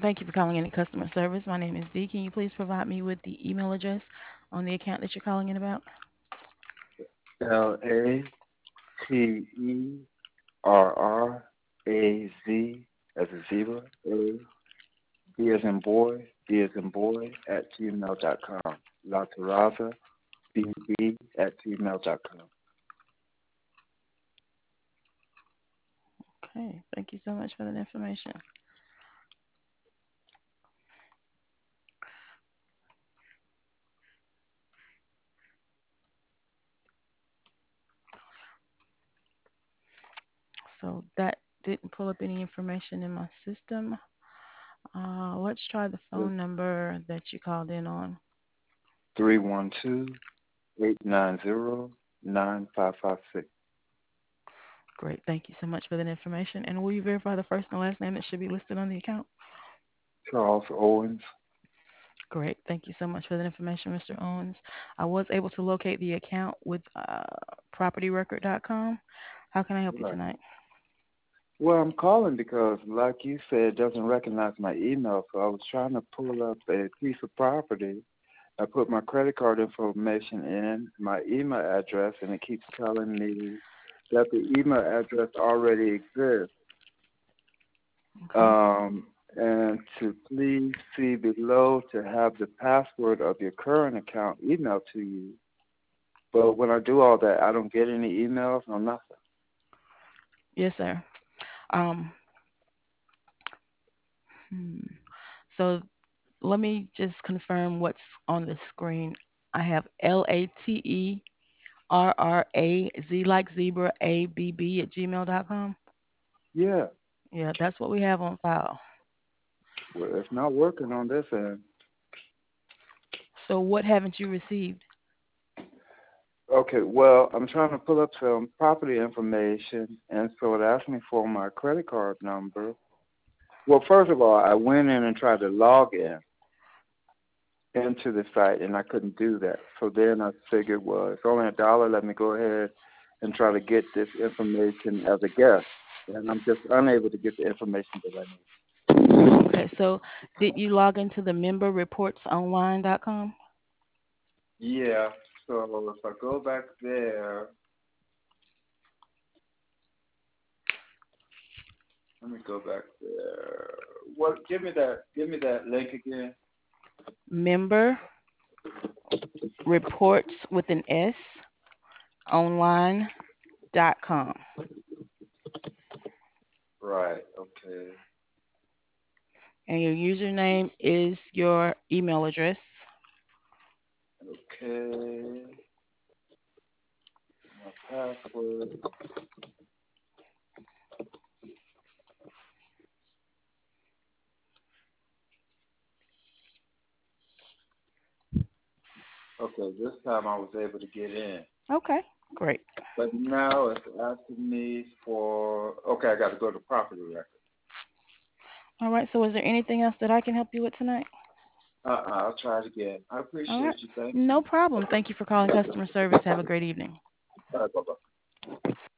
Thank you for calling in at customer service. My name is Dee. Can you please provide me with the email address on the account that you're calling in about? LATERRAZ as a zebra, B as in boy, D as in boy at gmail.com. La Terraza, BB at gmail.com. Okay. Thank you so much for that information. So that didn't pull up any information in my system. Let's try the It's phone number that you called in on. 312-890-9556. Great. Thank you so much for that information. And will you verify the first and last name that should be listed on the account? Charles Owens. Great. Thank you so much for that information, Mr. Owens. I was able to locate the account with propertyrecord.com. How can I help you Right. tonight? Well, I'm calling because, like you said, it doesn't recognize my email. So I was trying to pull up a piece of property. I put my credit card information in, my email address, and it keeps telling me that the email address already exists. Okay. And to please see below to have the password of your current account emailed to you. But when I do all that, I don't get any emails or nothing. Yes, sir. Um, hmm. So let me just confirm what's on the screen. I have LATERRAZ like zebra ABB at gmail.com. Yeah, Yeah, that's what we have on file. well, it's not working on this end. So what haven't you received? Okay, well, I'm trying to pull up some property information, and so it asked me for my credit card number. Well, first of all, I went in and tried to log in into the site, and I couldn't do that. So then I figured, well, it's only $1. Let me go ahead and try to get this information as a guest, and I'm just unable to get the information that I need. Okay, so did you log into the memberreportsonline.com? Yeah. So if I go back there, let me go back there. What? Give me that. Give me that link again. Member reports with an S online.com. Right. Okay. And your username is your email address. Okay. My password. Okay. This time I was able to get in. Okay, great. But now it's asking me for, okay, I got to go to property record. All right, so is there anything else that I can help you with tonight? I'll try it again. I All appreciate right, you. Thank no you. problem. Thank you for calling customer service. Have a great evening. Bye bye.